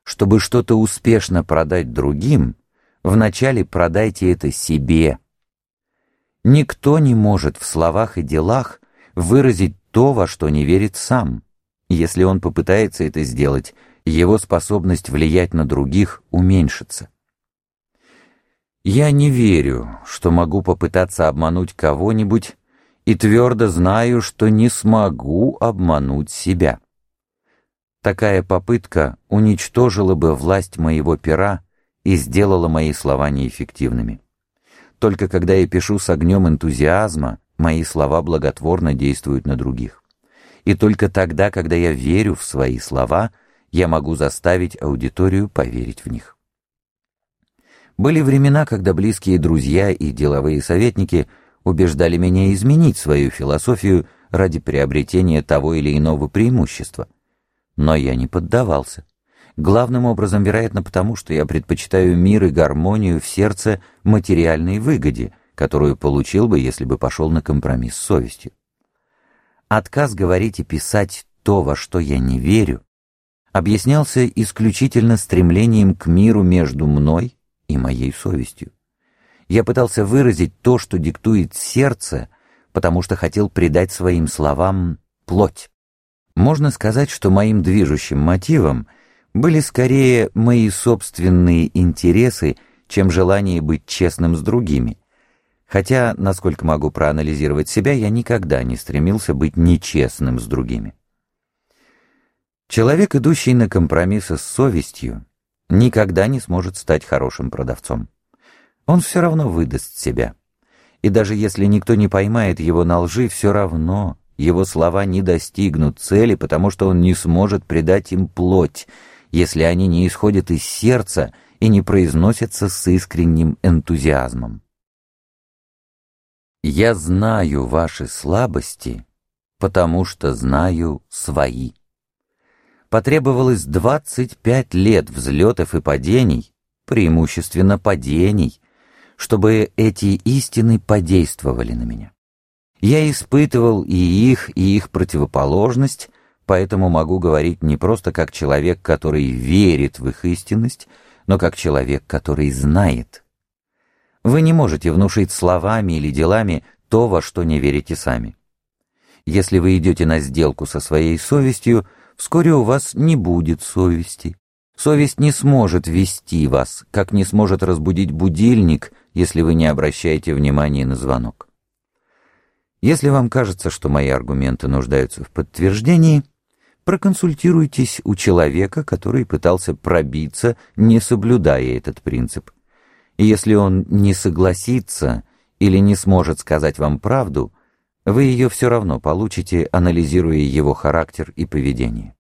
Чтобы что-то успешно продать другим, вначале продайте это себе. Никто не может в словах и делах выразить то, во что не верит сам. Если он попытается это сделать, его способность влиять на других уменьшится. Я не верю, что могу попытаться обмануть кого-нибудь, и твердо знаю, что не смогу обмануть себя. Такая попытка уничтожила бы власть моего пера и сделала мои слова неэффективными. Только когда я пишу с огнем энтузиазма, мои слова благотворно действуют на других. И только тогда, когда я верю в свои слова, я могу заставить аудиторию поверить в них. Были времена, когда близкие друзья и деловые советники убеждали меня изменить свою философию ради приобретения того или иного преимущества. Но я не поддавался. Главным образом, вероятно, потому, что я предпочитаю мир и гармонию в сердце материальной выгоде, которую получил бы, если бы пошел на компромисс с совестью. Отказ говорить и писать то, во что я не верю, объяснялся исключительно стремлением к миру между мной и моей совестью. Я пытался выразить то, что диктует сердце, потому что хотел придать своим словам плоть. Можно сказать, что моим движущим мотивом были скорее мои собственные интересы, чем желание быть честным с другими. Хотя, насколько могу проанализировать себя, я никогда не стремился быть нечестным с другими. Человек, идущий на компромиссы с совестью, никогда не сможет стать хорошим продавцом. Он все равно выдаст себя. И даже если никто не поймает его на лжи, все равно его слова не достигнут цели, потому что он не сможет придать им плоть, если они не исходят из сердца и не произносятся с искренним энтузиазмом. Я знаю ваши слабости, потому что знаю свои. Потребовалось 25 лет взлетов и падений, преимущественно падений, чтобы эти истины подействовали на меня. Я испытывал и их противоположность, поэтому могу говорить не просто как человек, который верит в их истинность, но как человек, который знает. Вы не можете внушить словами или делами то, во что не верите сами. Если вы идете на сделку со своей совестью, вскоре у вас не будет совести. Совесть не сможет вести вас, как не сможет разбудить будильник, если вы не обращаете внимания на звонок. Если вам кажется, что мои аргументы нуждаются в подтверждении, проконсультируйтесь у человека, который пытался пробиться, не соблюдая этот принцип. И если он не согласится или не сможет сказать вам правду, вы ее все равно получите, анализируя его характер и поведение.